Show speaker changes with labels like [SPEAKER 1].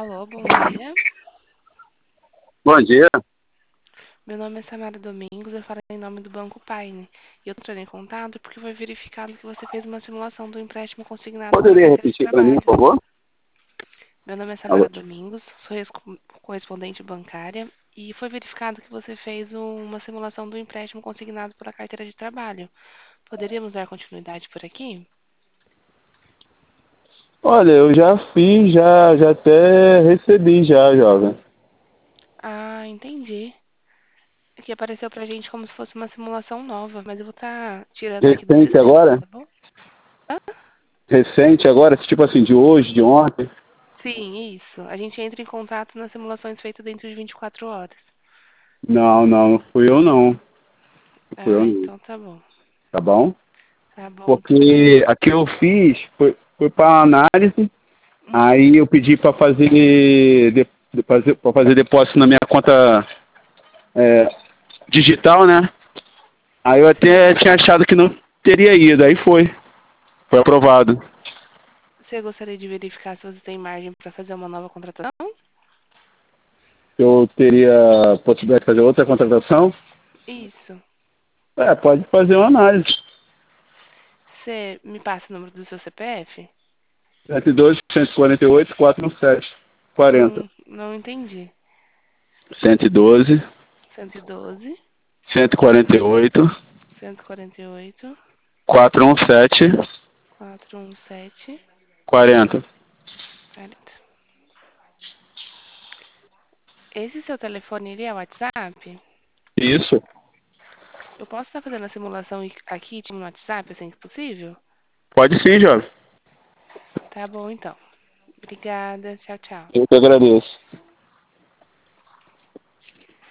[SPEAKER 1] Alô, bom dia.
[SPEAKER 2] Bom dia.
[SPEAKER 1] Meu nome é Samara Domingos, eu falo em nome do Banco Paine. E eu estou em contato porque foi verificado que você fez uma simulação do empréstimo consignado pela
[SPEAKER 2] Poderia
[SPEAKER 1] carteira de
[SPEAKER 2] repetir para mim,
[SPEAKER 1] trabalho.
[SPEAKER 2] por favor?
[SPEAKER 1] Meu nome é
[SPEAKER 2] Alô?
[SPEAKER 1] Samara Domingos, sou correspondente bancária e foi verificado que você fez uma simulação do empréstimo consignado pela carteira de trabalho. Poderíamos dar continuidade por aqui?
[SPEAKER 2] Olha, eu já fiz, já até recebi já, jovem.
[SPEAKER 1] Ah, entendi. Aqui apareceu pra gente como se fosse uma simulação nova, mas eu vou estar tirando aqui do
[SPEAKER 2] Recente
[SPEAKER 1] sistema,
[SPEAKER 2] agora?
[SPEAKER 1] tá bom? Hã?
[SPEAKER 2] Recente agora? Tipo assim, de hoje, de ontem?
[SPEAKER 1] Sim, isso. A gente entra em contato nas simulações feitas dentro de 24 horas.
[SPEAKER 2] Não fui eu não. Não fui eu
[SPEAKER 1] Ah,
[SPEAKER 2] não.
[SPEAKER 1] então tá bom.
[SPEAKER 2] Tá bom?
[SPEAKER 1] Tá bom, então.
[SPEAKER 2] Porque a que eu fiz foi para análise,
[SPEAKER 1] Uhum.
[SPEAKER 2] aí eu pedi para fazer depósito na minha conta digital, né? Aí eu até
[SPEAKER 1] Sim.
[SPEAKER 2] tinha achado que não teria ido, aí foi aprovado.
[SPEAKER 1] Você gostaria de verificar se você tem margem para fazer uma nova contratação?
[SPEAKER 2] Eu teria possibilidade de fazer outra contratação?
[SPEAKER 1] Isso.
[SPEAKER 2] Pode fazer uma análise.
[SPEAKER 1] Você me passa o número do seu CPF?
[SPEAKER 2] 102, 148, 417, 40.
[SPEAKER 1] Não entendi.
[SPEAKER 2] 112,
[SPEAKER 1] 112,
[SPEAKER 2] 148,
[SPEAKER 1] 148,
[SPEAKER 2] 417,
[SPEAKER 1] 417,
[SPEAKER 2] 40.
[SPEAKER 1] 40. Esse seu telefone, ele é WhatsApp?
[SPEAKER 2] Isso.
[SPEAKER 1] Eu posso estar fazendo a simulação aqui no WhatsApp, assim que possível?
[SPEAKER 2] Pode sim, jovem.
[SPEAKER 1] Tá bom, então. Obrigada. Tchau, tchau.
[SPEAKER 2] Eu que agradeço.